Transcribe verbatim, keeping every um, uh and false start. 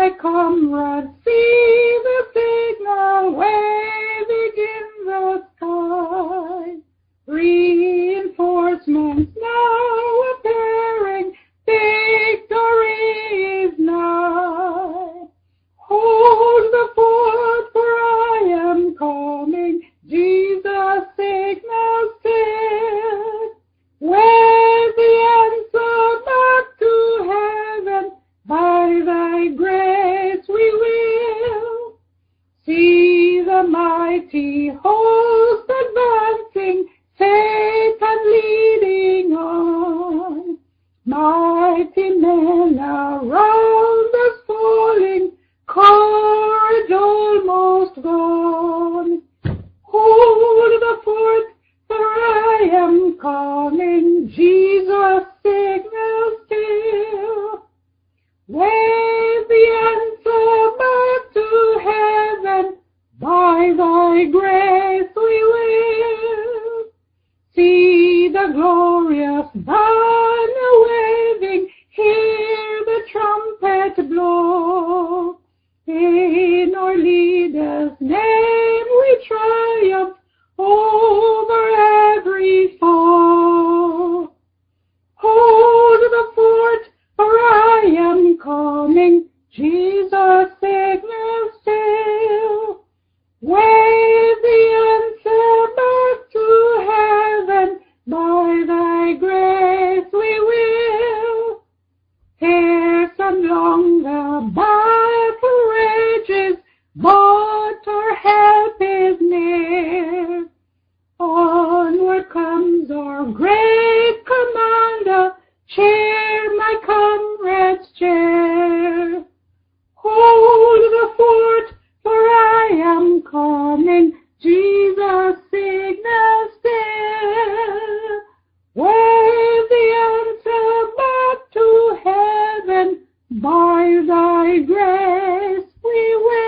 my comrades, see the signal waving in the sky. Reinforcements now appearing, victory is nigh. Hold the fort, for I am coming, Jesus' signal still. With the answer back to heaven, by thy grace we will. See the mighty host advancing, Satan leading on. Mighty men around us falling, courage almost gone. Hold the fort, for I am coming, Jesus' signal still. Wave the answer back to heaven, by thy grace we will. See the glorious banner waving, hear the trumpet blow. In our leader's name we triumph over every foe. Hold the fort, for I am coming, Jesus' signal still. Wave the answer back to heaven, by thy grace we will. Fearsome long the battle rages, but our help is near. Onward comes our great commander, cheer, my comrades, cheer. Hold the fort, for I am coming, Jesus' signal still. Wave the answer back to heaven, by thy grace we will.